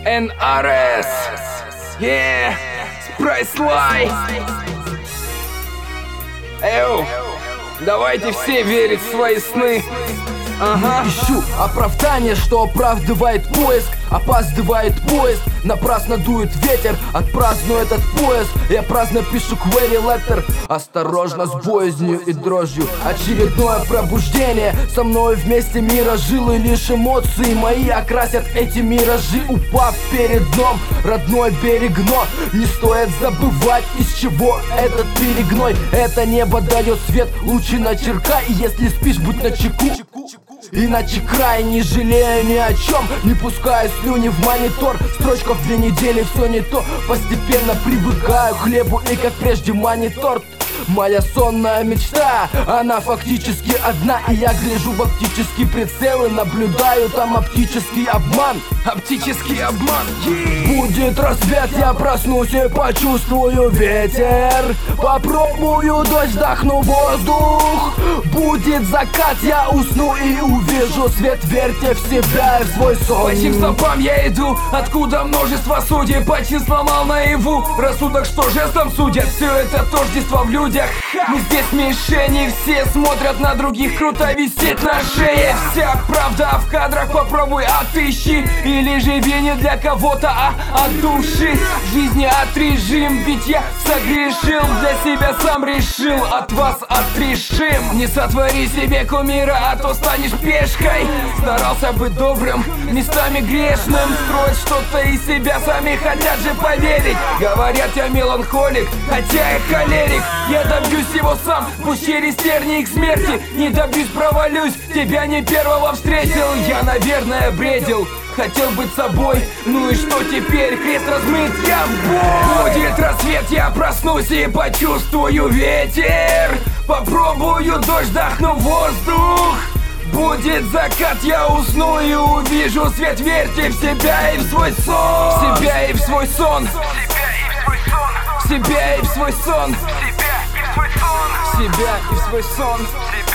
NRS, yeah, Спрайслай. Эу, давайте все верить в свои сны. Ага. Ищу оправдание, что оправдывает поиск. Опаздывает поезд, напрасно дует ветер. Отпраздную этот поезд, я праздно пишу query letter. Осторожно, с боязнью и дрожью. Очередное пробуждение. Со мной вместе миражил, и лишь эмоции мои окрасят эти миражи. Упав перед дном, родной берег, но не стоит забывать, из чего этот перегной. Это небо дает свет, лучи начеркай. И если спишь, будь начеку, иначе край. Не жалею ни о чем, не пускаю слюни в монитор. Строчка в 2 недели, все не то. Постепенно привыкаю к хлебу и как прежде монитор. Моя сонная мечта, она фактически одна. И я гляжу в оптический прицел и наблюдаю там оптический обман. Оптический обман. Будет рассвет, я проснусь и почувствую ветер. Попробую дождь, вдохну воздух. Будет закат, я усну и увижу свет. Верьте в себя и в свой сон. По чьим стопам я иду, откуда множество судеб. По чьим сломал наяву рассудок, что жестом судят. Все это тождество в людях. Мы здесь мишени, все смотрят на других. Круто висеть на шее. Вся правда в кадрах, попробуй отыщи. Или живи не для кого-то, а от души. Жизни отрежим, ведь я согрешил. Для себя сам решил, от вас отрешим. Не сотвори себе кумира, а то станешь пешкой. Старался быть добрым, местами грешным. Строить что-то из себя, сами хотят же поверить. Говорят, я меланхолик, хотя я холерик. Я добьюсь его сам, пусть через тернии к смерти. Не добьюсь, провалюсь, тебя не первого встретил. Я, наверное, бредил, хотел быть собой, ну и что теперь? Крест размыт, я в бой. Будет рассвет, я проснусь и почувствую ветер. Попробую дождь, вдохну воздух. Будет закат, я усну и увижу свет. Верьте в себя и в свой сон. В себя и в свой сон. В себя и в свой сон. В себя и в свой сон.